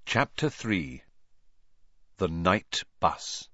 Chapter 3. The Night Bus.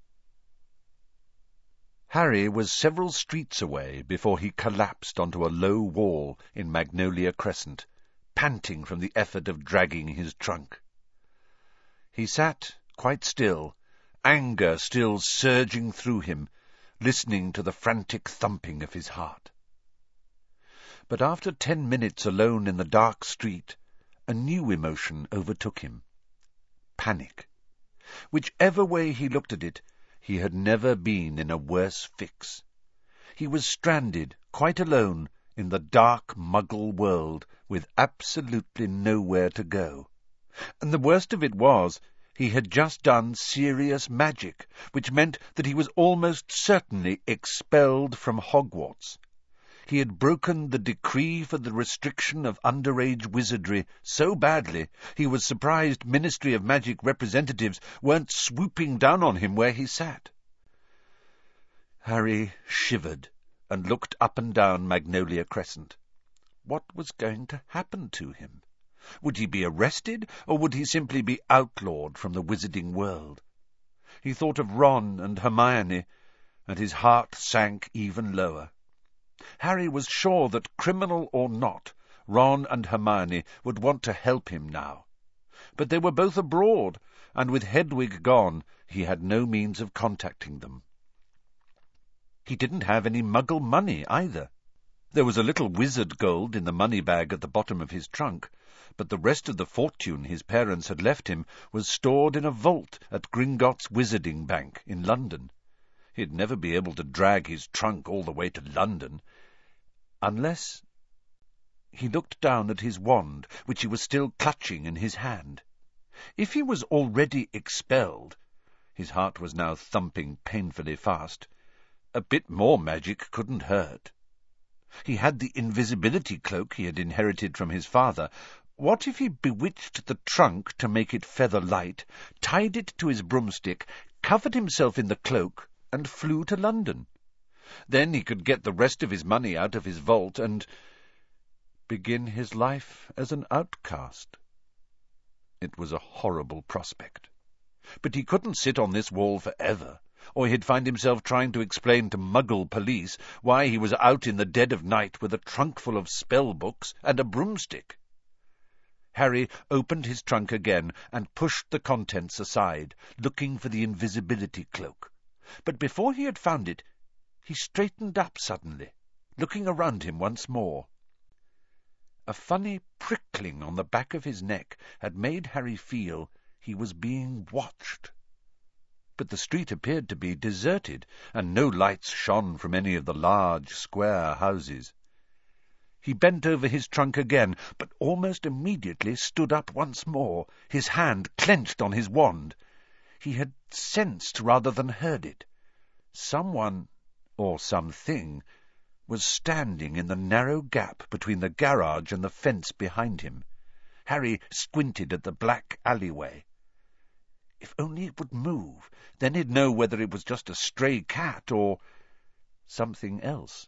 Harry was several streets away before he collapsed onto a low wall in Magnolia Crescent, panting from the effort of dragging his trunk. He sat quite still, anger still surging through him, listening to the frantic thumping of his heart. But after 10 minutes alone in the dark street, a new emotion overtook him. Panic. Whichever way he looked at it, he had never been in a worse fix. He was stranded, quite alone, in the dark Muggle world, with absolutely nowhere to go. And the worst of it was, he had just done serious magic, which meant that he was almost certainly expelled from Hogwarts. He had broken the decree for the restriction of underage wizardry so badly, he was surprised Ministry of Magic representatives weren't swooping down on him where he sat. Harry shivered and looked up and down Magnolia Crescent. What was going to happen to him? Would he be arrested, or would he simply be outlawed from the wizarding world? He thought of Ron and Hermione, and his heart sank even lower. Harry was sure that, criminal or not, Ron and Hermione would want to help him now. But they were both abroad, and with Hedwig gone, he had no means of contacting them. He didn't have any Muggle money either. There was a little wizard gold in the money bag at the bottom of his trunk, but the rest of the fortune his parents had left him was stored in a vault at Gringotts Wizarding Bank in London. He'd never be able to drag his trunk all the way to London. Unless... He looked down at his wand, which he was still clutching in his hand. If he was already expelled... His heart was now thumping painfully fast. A bit more magic couldn't hurt. He had the invisibility cloak he had inherited from his father. What if he bewitched the trunk to make it feather light, tied it to his broomstick, covered himself in the cloak, and flew to London? Then he could get the rest of his money out of his vault and begin his life as an outcast. It was a horrible prospect. But he couldn't sit on this wall forever, or he'd find himself trying to explain to Muggle police why he was out in the dead of night with a trunk full of spell books and a broomstick. Harry opened his trunk again and pushed the contents aside, looking for the invisibility cloak. But before he had found it, he straightened up suddenly, looking around him once more. A funny prickling on the back of his neck had made Harry feel he was being watched. But the street appeared to be deserted, and no lights shone from any of the large, square houses. He bent over his trunk again, but almost immediately stood up once more, his hand clenched on his wand. He had sensed rather than heard it. Someone, or something, was standing in the narrow gap between the garage and the fence behind him. Harry squinted at the black alleyway. If only it would move, then he'd know whether it was just a stray cat or something else.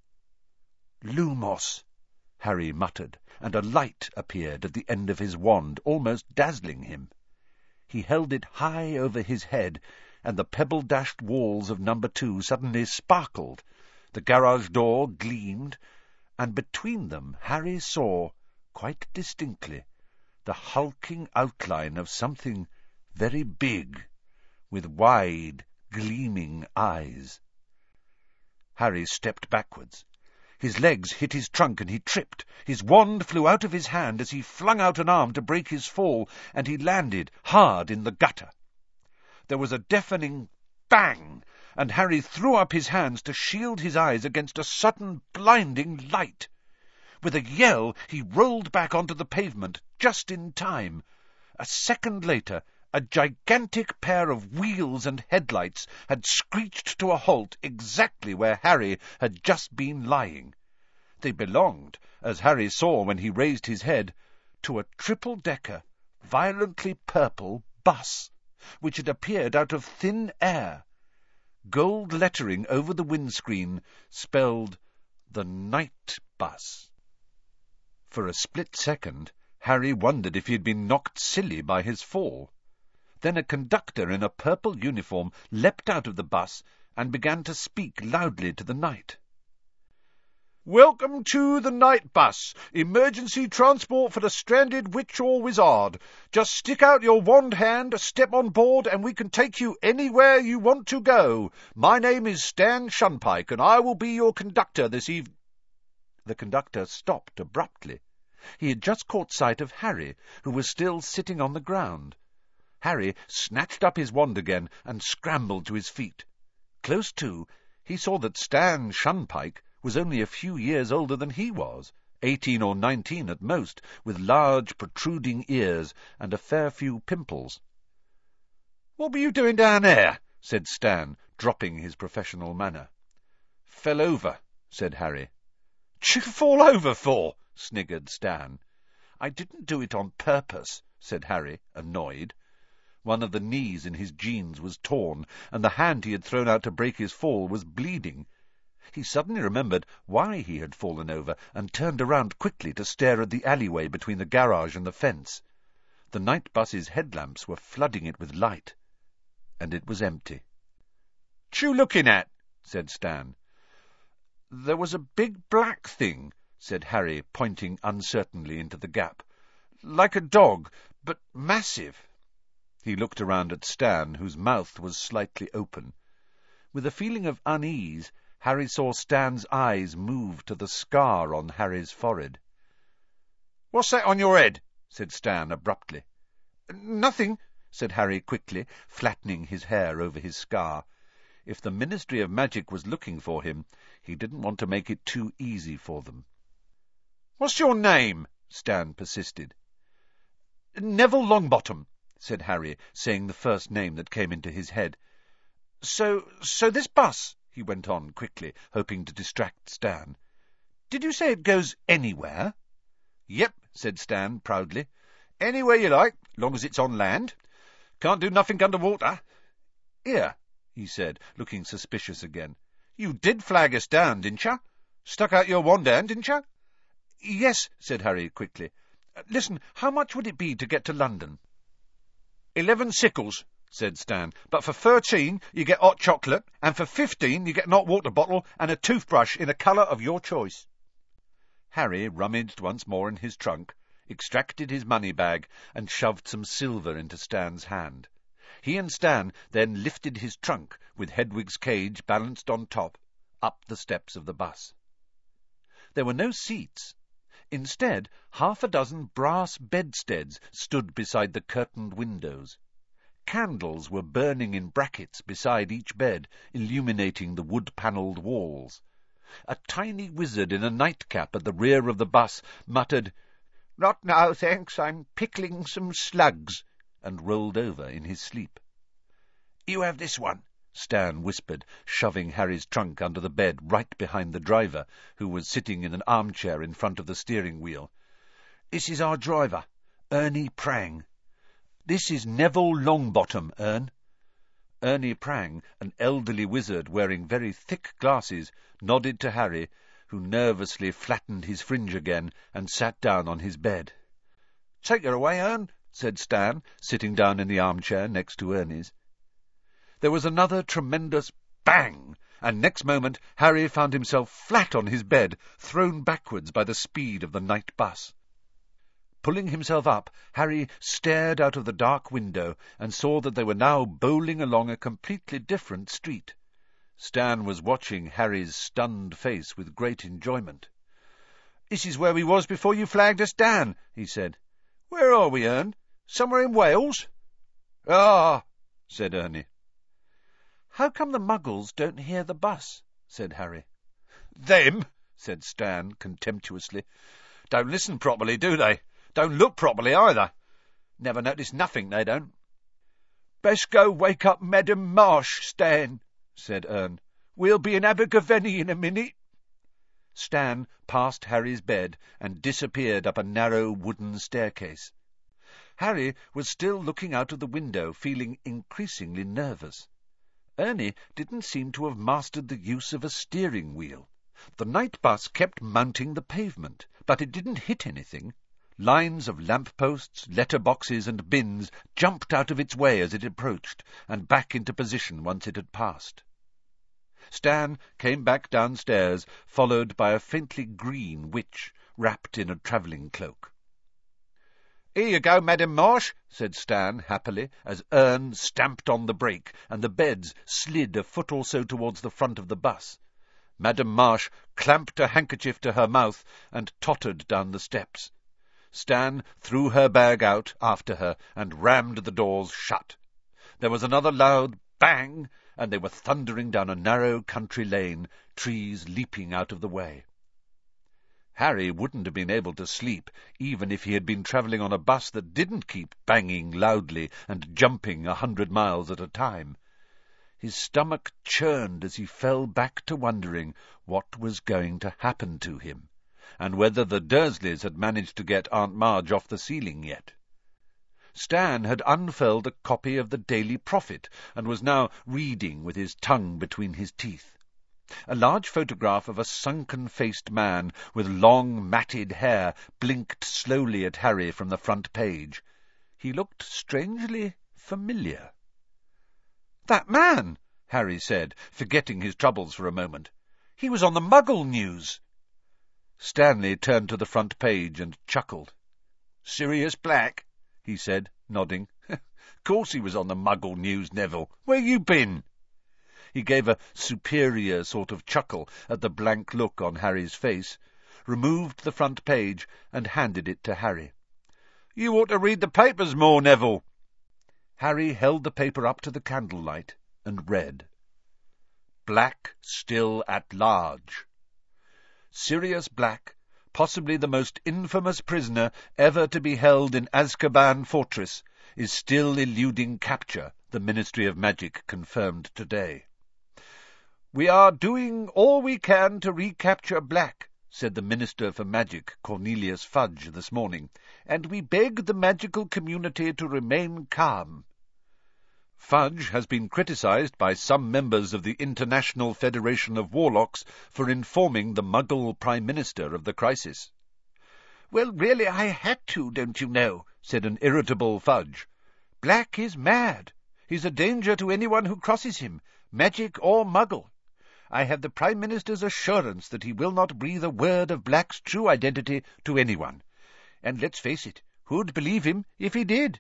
"Lumos," Harry muttered, and a light appeared at the end of his wand, almost dazzling him. He held it high over his head, and the pebble-dashed walls of number 2 suddenly sparkled. The garage door gleamed, and between them Harry saw, quite distinctly, the hulking outline of something very big, with wide, gleaming eyes. Harry stepped backwards. His legs hit his trunk and he tripped. His wand flew out of his hand as he flung out an arm to break his fall, and he landed hard in the gutter. There was a deafening bang, and Harry threw up his hands to shield his eyes against a sudden blinding light. With a yell, he rolled back onto the pavement, just in time. A second later, a gigantic pair of wheels and headlights had screeched to a halt exactly where Harry had just been lying. They belonged, as Harry saw when he raised his head, to a triple-decker, violently purple bus, which had appeared out of thin air. Gold lettering over the windscreen spelled "The Night Bus." For a split second, Harry wondered if he had been knocked silly by his fall. Then a conductor in a purple uniform leapt out of the bus and began to speak loudly to the Knight. "Welcome to the night bus. Emergency transport for the stranded witch or wizard. Just stick out your wand hand, step on board, and we can take you anywhere you want to go. My name is Stan Shunpike, and I will be your conductor this evening." The conductor stopped abruptly. He had just caught sight of Harry, who was still sitting on the ground. Harry snatched up his wand again and scrambled to his feet. Close to, he saw that Stan Shunpike was only a few years older than he was, 18 or 19 at most, with large protruding ears and a fair few pimples. "What were you doing down there?" said Stan, dropping his professional manner. "Fell over," said Harry. "What'd you fall over for?" sniggered Stan. "I didn't do it on purpose," said Harry, annoyed. One of the knees in his jeans was torn, and the hand he had thrown out to break his fall was bleeding. He suddenly remembered why he had fallen over, and turned around quickly to stare at the alleyway between the garage and the fence. The night bus's headlamps were flooding it with light, and it was empty. "What you looking at?" said Stan. "There was a big black thing," said Harry, pointing uncertainly into the gap. "Like a dog, but massive." He looked around at Stan, whose mouth was slightly open. With a feeling of unease, Harry saw Stan's eyes move to the scar on Harry's forehead. "What's that on your head?" said Stan abruptly. "Nothing," said Harry quickly, flattening his hair over his scar. If the Ministry of Magic was looking for him, he didn't want to make it too easy for them. "What's your name?" Stan persisted. "Neville Longbottom," said Harry, saying the first name that came into his head. So this bus," he went on quickly, hoping to distract Stan. "Did you say it goes anywhere?" "Yep," said Stan proudly. "Anywhere you like, long as it's on land. Can't do nothing under water. Here," he said, looking suspicious again. "You did flag us down, didn't you? Stuck out your wand hand, didn't you?" "Yes," said Harry quickly. "Listen, how much would it be to get to London?" 11 sickles, said Stan, "but for 13 you get hot chocolate, and for 15 you get an hot water bottle and a toothbrush in a colour of your choice." Harry rummaged once more in his trunk, extracted his money bag, and shoved some silver into Stan's hand. He and Stan then lifted his trunk, with Hedwig's cage balanced on top, up the steps of the bus. There were no seats. Instead, half a dozen brass bedsteads stood beside the curtained windows. Candles were burning in brackets beside each bed, illuminating the wood-panelled walls. A tiny wizard in a nightcap at the rear of the bus muttered, "Not now, thanks, I'm pickling some slugs," and rolled over in his sleep. "You have this one," Stan whispered, shoving Harry's trunk under the bed right behind the driver, who was sitting in an armchair in front of the steering wheel. "This is our driver, Ernie Prang. This is Neville Longbottom, Ern." Ernie Prang, an elderly wizard wearing very thick glasses, nodded to Harry, who nervously flattened his fringe again and sat down on his bed. "Take her away, Ern," said Stan, sitting down in the armchair next to Ernie's. There was another tremendous bang, and next moment Harry found himself flat on his bed, thrown backwards by the speed of the night bus. Pulling himself up, Harry stared out of the dark window and saw that they were now bowling along a completely different street. Stan was watching Harry's stunned face with great enjoyment. "This is where we was before you flagged us down," he said. "Where are we, Ern? Somewhere in Wales?" "Ah," said Ernie. "How come the Muggles don't hear the bus?" said Harry. "Them," said Stan contemptuously. "Don't listen properly, do they? Don't look properly either. Never notice nothing, they don't." "Best go wake up Madam Marsh, Stan," said Ern. "We'll be in Abergavenny in a minute." Stan passed Harry's bed and disappeared up a narrow wooden staircase. Harry was still looking out of the window, feeling increasingly nervous. Ernie didn't seem to have mastered the use of a steering wheel. The night bus kept mounting the pavement, but it didn't hit anything. Lines of lamp-posts, letter-boxes and bins jumped out of its way as it approached, and back into position once it had passed. Stan came back downstairs, followed by a faintly green witch, wrapped in a travelling cloak. "Here you go, Madam Marsh," said Stan happily, as Ern stamped on the brake, and the beds slid a foot or so towards the front of the bus. Madam Marsh clamped a handkerchief to her mouth and tottered down the steps. Stan threw her bag out after her and rammed the doors shut. There was another loud bang, and they were thundering down a narrow country lane, trees leaping out of the way. Harry wouldn't have been able to sleep, even if he had been travelling on a bus that didn't keep banging loudly and jumping 100 miles at a time. His stomach churned as he fell back to wondering what was going to happen to him, and whether the Dursleys had managed to get Aunt Marge off the ceiling yet. Stan had unfurled a copy of the Daily Prophet, and was now reading with his tongue between his teeth. A large photograph of a sunken-faced man with long, matted hair blinked slowly at Harry from the front page. He looked strangely familiar. "That man," Harry said, forgetting his troubles for a moment. "He was on the Muggle news." Stanley turned to the front page and chuckled. "Sirius Black?" he said, nodding. "Course he was on the Muggle news, Neville. Where you been?" He gave a superior sort of chuckle at the blank look on Harry's face, removed the front page, and handed it to Harry. "You ought to read the papers more, Neville." Harry held the paper up to the candlelight and read. "Black still at large. Sirius Black, possibly the most infamous prisoner ever to be held in Azkaban Fortress, is still eluding capture, the Ministry of Magic confirmed today. We are doing all we can to recapture Black, said the Minister for Magic, Cornelius Fudge, this morning, and we beg the magical community to remain calm. Fudge has been criticised by some members of the International Federation of Warlocks for informing the Muggle Prime Minister of the crisis. Well, really, I had to, don't you know, said an irritable Fudge. Black is mad. He's a danger to anyone who crosses him, magic or Muggle. I have the Prime Minister's assurance that he will not breathe a word of Black's true identity to anyone. And let's face it, who'd believe him if he did?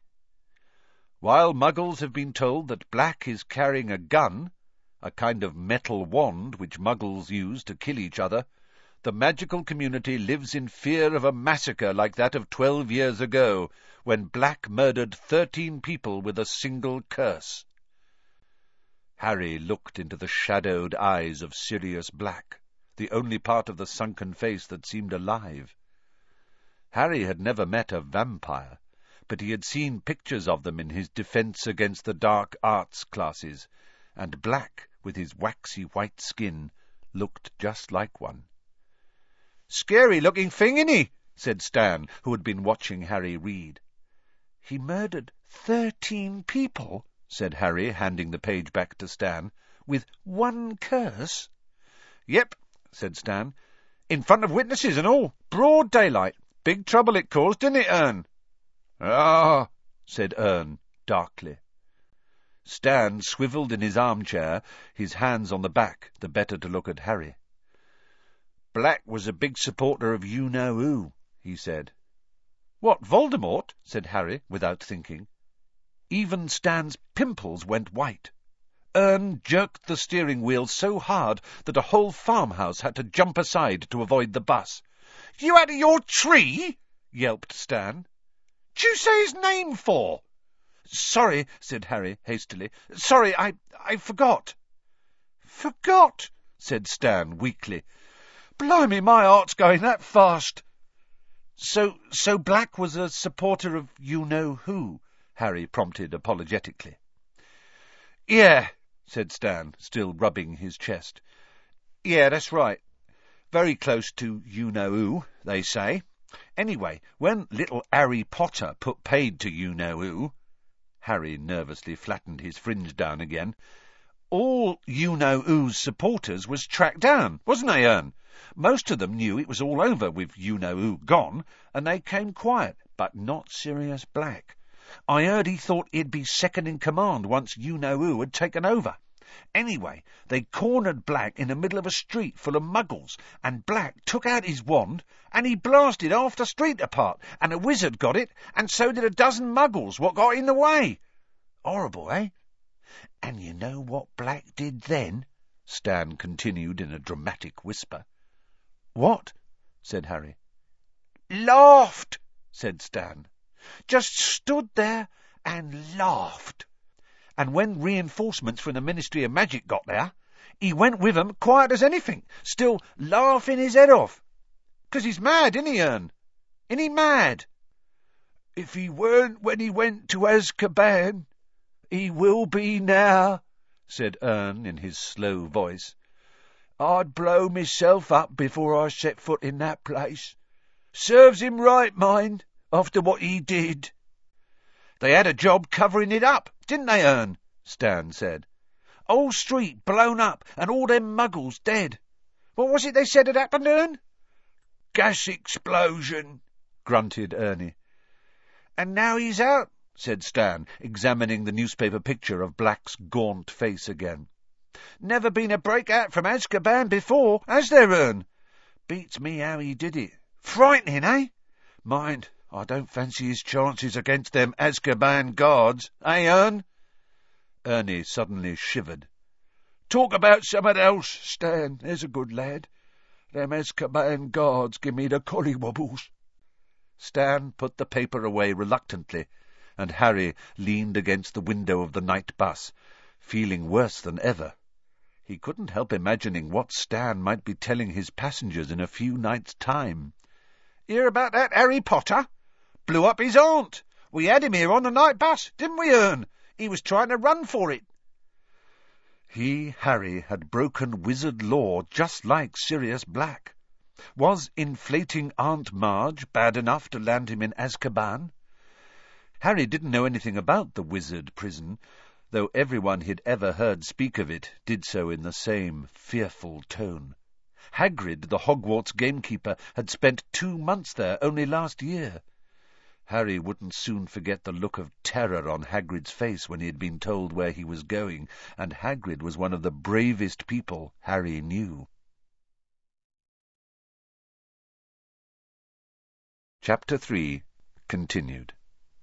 While Muggles have been told that Black is carrying a gun, a kind of metal wand which Muggles use to kill each other, the magical community lives in fear of a massacre like that of 12 years ago, when Black murdered 13 people with a single curse. Harry looked into the shadowed eyes of Sirius Black, the only part of the sunken face that seemed alive. Harry had never met a vampire, but he had seen pictures of them in his Defence Against the Dark Arts classes, and Black, with his waxy white skin, looked just like one. "Scary-looking thing, isn't he?" said Stan, who had been watching Harry read. "He murdered 13 people," said Harry, handing the page back to Stan, "with one curse." "Yep," said Stan. "In front of witnesses and all. Broad daylight. Big trouble it caused, didn't it, Ern?" "Ah," said Ern, darkly. Stan swivelled in his armchair, his hands on the back, the better to look at Harry. "Black was a big supporter of you-know-who," he said. "What, Voldemort?" said Harry, without thinking. Even Stan's pimples went white. Ern jerked the steering wheel so hard that a whole farmhouse had to jump aside to avoid the bus. "You out of your tree?" yelped Stan. "D'you you say his name for?" "Sorry," said Harry hastily. "Sorry, I forgot." "Forgot?" said Stan weakly. "Blimey, my heart's going that fast." So Black was a supporter of you-know-who?" Harry prompted apologetically. "Yeah," said Stan, still rubbing his chest. "Yeah, that's right. Very close to you-know-who, they say. Anyway, when little Harry Potter put paid to you-know-who," Harry nervously flattened his fringe down again, All You-Know-Who's supporters was tracked down, wasn't they, Ern? Most of them knew it was all over with You-Know-Who gone, and they came quiet, but not Sirius Black. I heard he thought he'd be second in command once You-Know-Who had taken over. Anyway, they cornered Black in the middle of a street full of muggles, and Black took out his wand, and he blasted half the street apart, and a wizard got it, and so did a dozen muggles what got in the way. Horrible, eh? And you know what Black did then? Stan continued in a dramatic whisper. What? Said Harry. Laughed, said Stan. Just stood there and laughed. And when reinforcements from the Ministry of Magic got there, he went with 'em quiet as anything, still laughing his head off. 'Cause he's mad, isn't he, Ern? Isn't he mad? If he weren't when he went to Azkaban, he will be now, said Ern in his slow voice. I'd blow myself up before I set foot in that place. Serves him right, mind, after what he did. They had a job covering it up, didn't they, Ern? Stan said. Whole street blown up, and all them muggles dead. What was it they said had happened, Ern? Gas explosion, grunted Ernie. And now he's out, said Stan, examining the newspaper picture of Black's gaunt face again. Never been a breakout from Azkaban before, has there, Ern? Beats me how he did it. Frightening, eh? Mind, I don't fancy his chances against them Azkaban guards, eh, Ern? Ernie suddenly shivered. Talk about something else, Stan, there's a good lad. Them Azkaban guards give me the collywobbles. Stan put the paper away reluctantly, and Harry leaned against the window of the night bus, feeling worse than ever. He couldn't help imagining what Stan might be telling his passengers in a few nights' time. Hear about that Harry Potter? Blew up his aunt. We had him here on the night bus, didn't we, Ern? He was trying to run for it. He, Harry, had broken wizard law just like Sirius Black. Was inflating Aunt Marge bad enough to land him in Azkaban? Harry didn't know anything about the wizard prison, though everyone he'd ever heard speak of it did so in the same fearful tone. Hagrid, the Hogwarts gamekeeper, had spent 2 months there only last year. Harry wouldn't soon forget the look of terror on Hagrid's face when he had been told where he was going, and Hagrid was one of the bravest people Harry knew. Chapter 3 continued.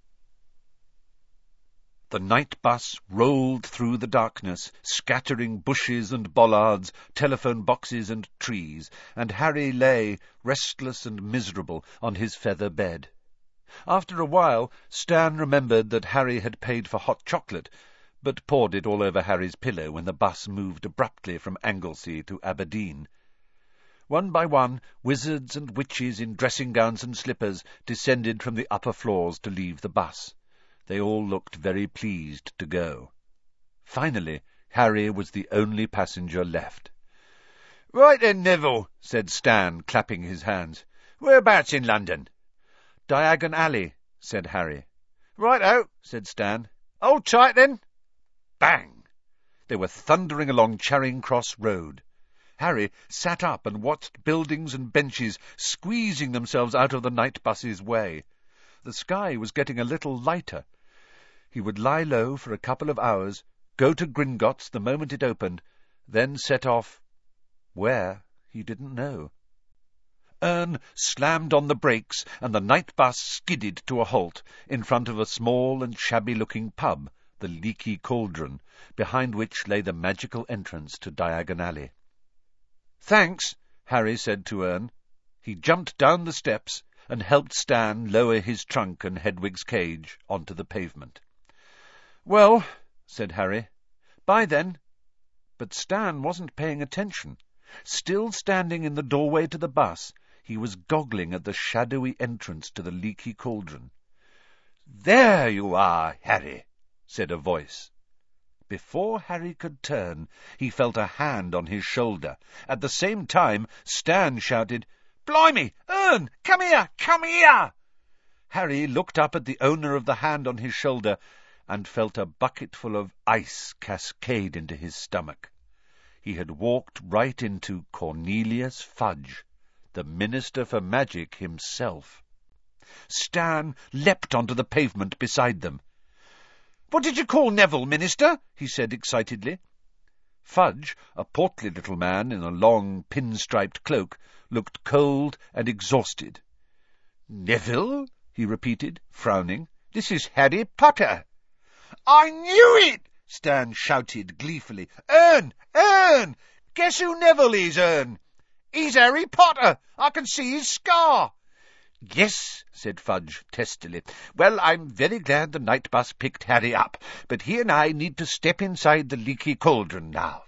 The night bus rolled through the darkness, scattering bushes and bollards, telephone boxes and trees, and Harry lay, restless and miserable, on his feather bed. After a while, Stan remembered that Harry had paid for hot chocolate, but poured it all over Harry's pillow when the bus moved abruptly from Anglesey to Aberdeen. One by one, wizards and witches in dressing-gowns and slippers descended from the upper floors to leave the bus. They all looked very pleased to go. Finally, Harry was the only passenger left. "Right then, Neville," said Stan, clapping his hands. "Whereabouts in London?" "Diagon Alley," said Harry. "Right-o," said Stan. "Hold tight, then." Bang! They were thundering along Charing Cross Road. Harry sat up and watched buildings and benches squeezing themselves out of the night bus's way. The sky was getting a little lighter. He would lie low for a couple of hours, go to Gringotts the moment it opened, then set off. Where, he didn't know. Ern slammed on the brakes, and the night bus skidded to a halt in front of a small and shabby-looking pub, the Leaky Cauldron, behind which lay the magical entrance to Diagon Alley. "Thanks," Harry said to Ern. He jumped down the steps and helped Stan lower his trunk and Hedwig's cage onto the pavement. "Well," said Harry, "bye then." But Stan wasn't paying attention. Still standing in the doorway to the bus, he was goggling at the shadowy entrance to the Leaky Cauldron. "There you are, Harry," said a voice. Before Harry could turn, he felt a hand on his shoulder. At the same time, Stan shouted, "Blimey, Ern, come here, come here!" Harry looked up at the owner of the hand on his shoulder, and felt a bucketful of ice cascade into his stomach. He had walked right into Cornelius Fudge, the Minister for Magic himself. Stan leapt onto the pavement beside them. "What did you call Neville, Minister?" he said excitedly. Fudge, a portly little man in a long pin-striped cloak, looked cold and exhausted. "Neville?" he repeated, frowning. "This is Harry Potter." "I knew it!" Stan shouted gleefully. "Ern! Ern! Guess who Neville is, Ern? He's Harry Potter! I can see his scar!" "Yes," said Fudge testily. "Well, I'm very glad the night bus picked Harry up, but he and I need to step inside the leaky cauldron now."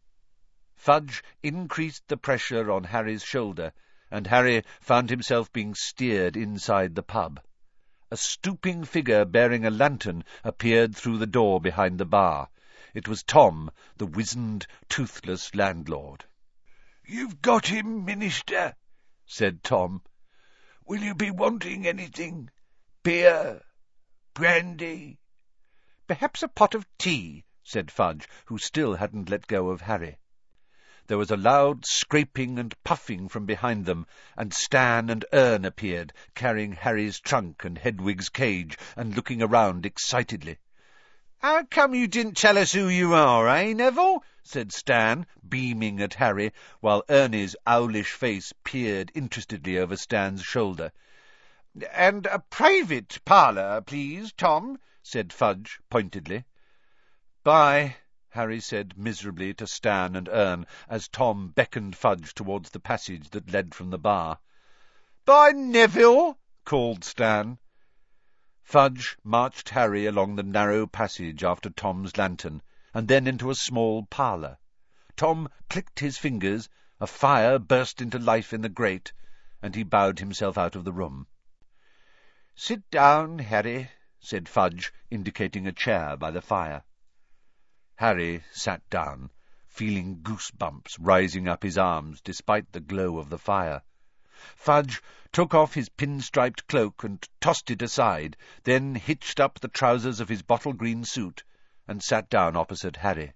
Fudge increased the pressure on Harry's shoulder, and Harry found himself being steered inside the pub. A stooping figure bearing a lantern appeared through the door behind the bar. It was Tom, the wizened, toothless landlord. "You've got him, Minister," said Tom. "Will you be wanting anything? Beer? Brandy?" "Perhaps a pot of tea," said Fudge, who still hadn't let go of Harry. There was a loud scraping and puffing from behind them, and Stan and Ern appeared, carrying Harry's trunk and Hedwig's cage, and looking around excitedly. "How come you didn't tell us who you are, eh, Neville?" said Stan, beaming at Harry, while Ernie's owlish face peered interestedly over Stan's shoulder. "And a private parlour, please, Tom," said Fudge pointedly. "Bye," Harry said miserably to Stan and Ern, as Tom beckoned Fudge towards the passage that led from the bar. "Bye, Neville," called Stan. Fudge marched Harry along the narrow passage after Tom's lantern, and then into a small parlour. Tom clicked his fingers, a fire burst into life in the grate, and he bowed himself out of the room. "Sit down, Harry," said Fudge, indicating a chair by the fire. Harry sat down, feeling goosebumps rising up his arms despite the glow of the fire. Fudge took off his pin-striped cloak and tossed it aside, then hitched up the trousers of his bottle-green suit and sat down opposite Harry.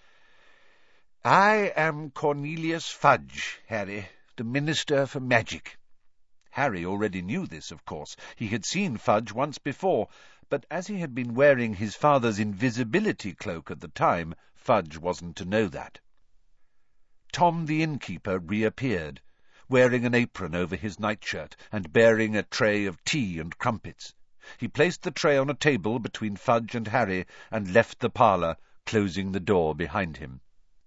"I am Cornelius Fudge, Harry, the Minister for Magic." Harry already knew this, of course. He had seen Fudge once before, but as he had been wearing his father's invisibility cloak at the time, Fudge wasn't to know that. Tom the innkeeper reappeared, wearing an apron over his nightshirt and bearing a tray of tea and crumpets. He placed the tray on a table between Fudge and Harry and left the parlour, closing the door behind him.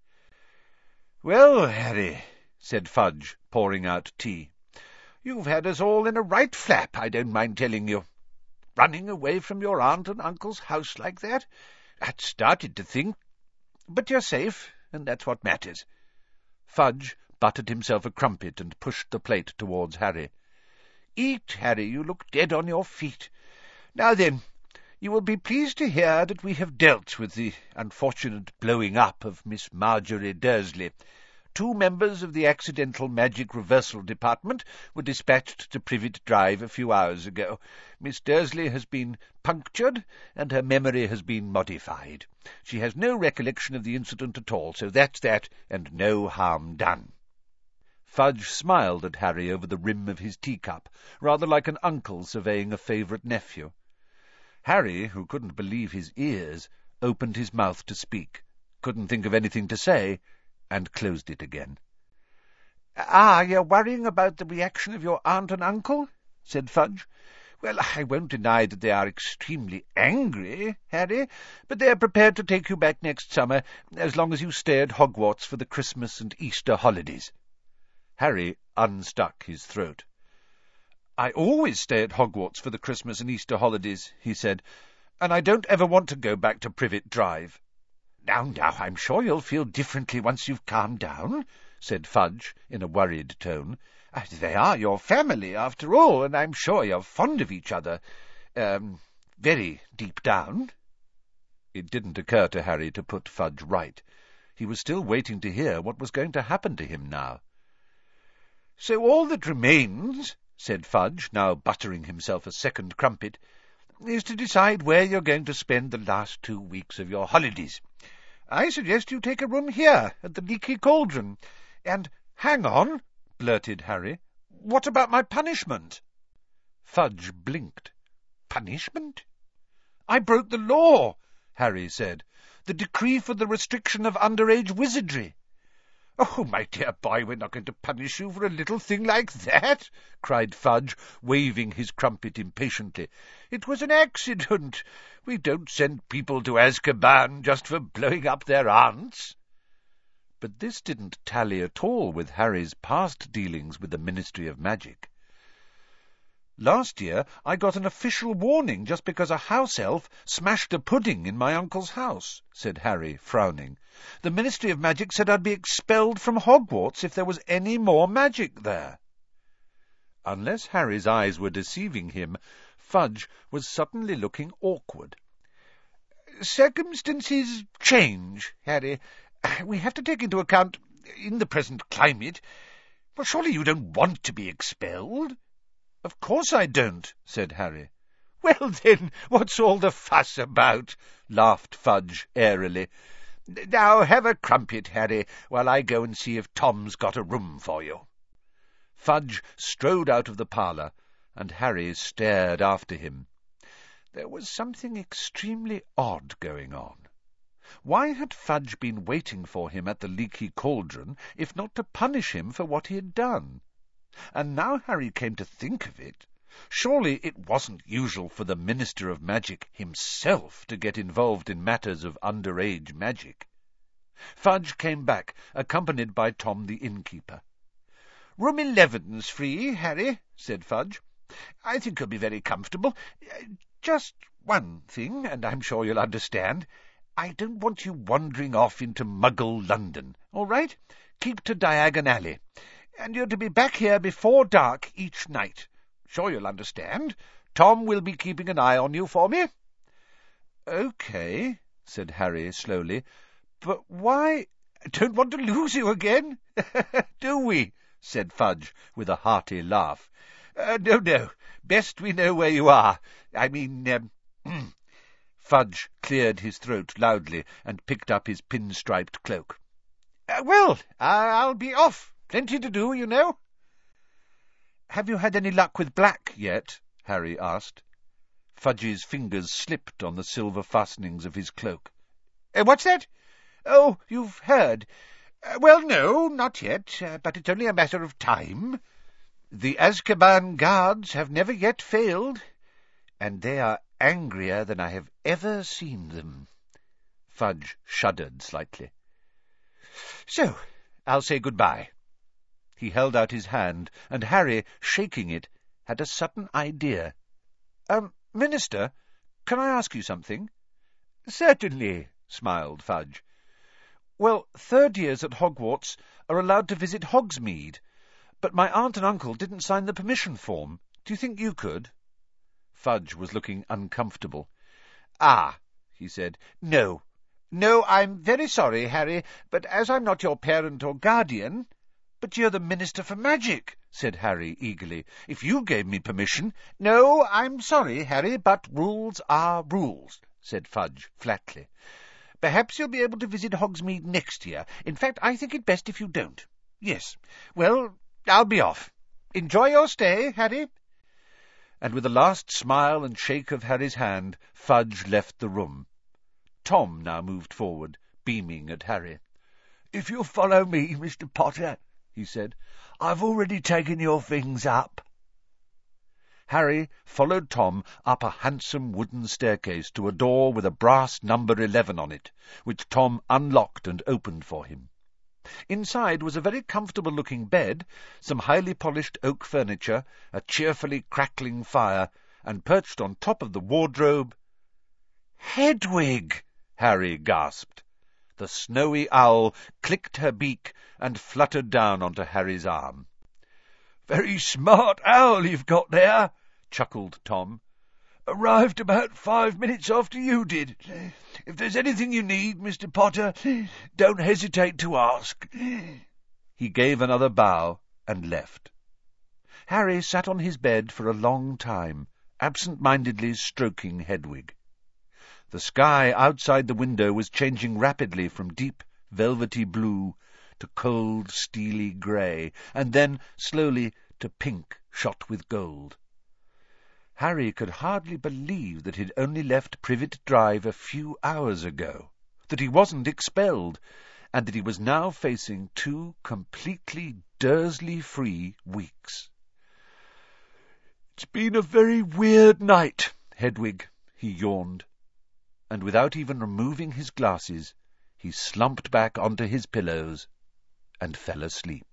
"Well, Harry," said Fudge, pouring out tea, "you've had us all in a right flap, I don't mind telling you. Running away from your aunt and uncle's house like that. I'd started to think. But you're safe, and that's what matters." Fudge buttered himself a crumpet and pushed the plate towards Harry. "Eat, Harry, you look dead on your feet. Now then, you will be pleased to hear that we have dealt with the unfortunate blowing up of Miss Marjorie Dursley. 2 members of the Accidental Magic Reversal Department were dispatched to Privet Drive a few hours ago. Miss Dursley has been punctured, and her memory has been modified. She has no recollection of the incident at all, so that's that, and no harm done." Fudge smiled at Harry over the rim of his teacup, rather like an uncle surveying a favourite nephew. Harry, who couldn't believe his ears, opened his mouth to speak, couldn't think of anything to say, and closed it again. "Ah, you're worrying about the reaction of your aunt and uncle?" said Fudge. "Well, I won't deny that they are extremely angry, Harry, but they are prepared to take you back next summer, as long as you stay at Hogwarts for the Christmas and Easter holidays." Harry unstuck his throat. "I always stay at Hogwarts for the Christmas and Easter holidays," he said, "and I don't ever want to go back to Privet Drive." Now, I'm sure you'll feel differently once you've calmed down," said Fudge in a worried tone. "They are your family, after all, and I'm sure you're fond of each other, very deep down." It didn't occur to Harry to put Fudge right. He was still waiting to hear what was going to happen to him now. "So all that remains," said Fudge, now buttering himself a second crumpet, is to decide where you're going to spend the last 2 weeks of your holidays. I suggest you take a room here at the Leaky Cauldron. And hang on, blurted Harry. What about my punishment? Fudge blinked. Punishment? I broke the law, Harry said. The decree for the restriction of underage wizardry. Oh, my dear boy, we're not going to punish you for a little thing like that, cried Fudge, waving his crumpet impatiently. It was an accident. We don't send people to Azkaban just for blowing up their aunts. But this didn't tally at all with Harry's past dealings with the Ministry of Magic. Last year I got an official warning just because a house elf smashed a pudding in my uncle's house, said Harry, frowning. The Ministry of Magic said I'd be expelled from Hogwarts if there was any more magic there. Unless Harry's eyes were deceiving him, Fudge was suddenly looking awkward. Circumstances change, Harry. We have to take into account, in the present climate... Well, surely you don't want to be expelled? Of course I don't, said Harry. Well, then, what's all the fuss about? Laughed Fudge airily. Now have a crumpet, Harry, while I go and see if Tom's got a room for you. Fudge strode out of the parlour, and Harry stared after him. There was something extremely odd going on. Why had Fudge been waiting for him at the Leaky Cauldron, if not to punish him for what he had done? And now Harry came to think of it, surely it wasn't usual for the Minister of Magic himself to get involved in matters of underage magic. Fudge came back, accompanied by Tom the innkeeper. Room 11's free, Harry, said Fudge. I think you'll be very comfortable. Just one thing, and I'm sure you'll understand. I don't want you wandering off into Muggle London, all right? Keep to Diagon Alley. And you're to be back here before dark each night. Sure you'll understand. Tom will be keeping an eye on you for me. OK, said Harry slowly. But why? Don't want to lose you again, do we? Said Fudge with a hearty laugh. No. Best we know where you are. I mean, Fudge cleared his throat loudly and picked up his pinstriped cloak. Well, I'll be off. Plenty to do, you know. Have you had any luck with Black yet? Harry asked. Fudge's fingers slipped on the silver fastenings of his cloak. What's that? Oh, you've heard. Well, no, not yet, but it's only a matter of time. The Azkaban guards have never yet failed, and they are angrier than I have ever seen them. Fudge shuddered slightly. So, I'll say good-bye. He held out his hand, and Harry, shaking it, had a sudden idea. Minister, can I ask you something? Certainly, smiled Fudge. Well, third years at Hogwarts are allowed to visit Hogsmeade, but my aunt and uncle didn't sign the permission form. Do you think you could? Fudge was looking uncomfortable. Ah, he said. No, I'm very sorry, Harry, but as I'm not your parent or guardian... But you're the Minister for Magic, said Harry eagerly. If you gave me permission... No, I'm sorry, Harry, but rules are rules, said Fudge flatly. Perhaps you'll be able to visit Hogsmeade next year. In fact, I think it best if you don't. Yes. Well, I'll be off. Enjoy your stay, Harry. And with a last smile and shake of Harry's hand, Fudge left the room. Tom now moved forward, beaming at Harry. If you'll follow me, Mr. Potter, he said, I've already taken your things up. Harry followed Tom up a handsome wooden staircase to a door with a brass number 11 on it, which Tom unlocked and opened for him. Inside was a very comfortable-looking bed, some highly polished oak furniture, a cheerfully crackling fire, and perched on top of the wardrobe... Hedwig! Harry gasped. The snowy owl clicked her beak and fluttered down onto Harry's arm. Very smart owl you've got there, chuckled Tom. Arrived about 5 minutes after you did. If there's anything you need, Mr. Potter, don't hesitate to ask. He gave another bow and left. Harry sat on his bed for a long time, absent-mindedly stroking Hedwig. The sky outside the window was changing rapidly from deep, velvety blue to cold, steely grey, and then slowly to pink shot with gold. Harry could hardly believe that he'd only left Privet Drive a few hours ago, that he wasn't expelled, and that he was now facing 2 completely Dursley-free weeks. "It's been a very weird night, Hedwig," he yawned, and without even removing his glasses, he slumped back onto his pillows and fell asleep.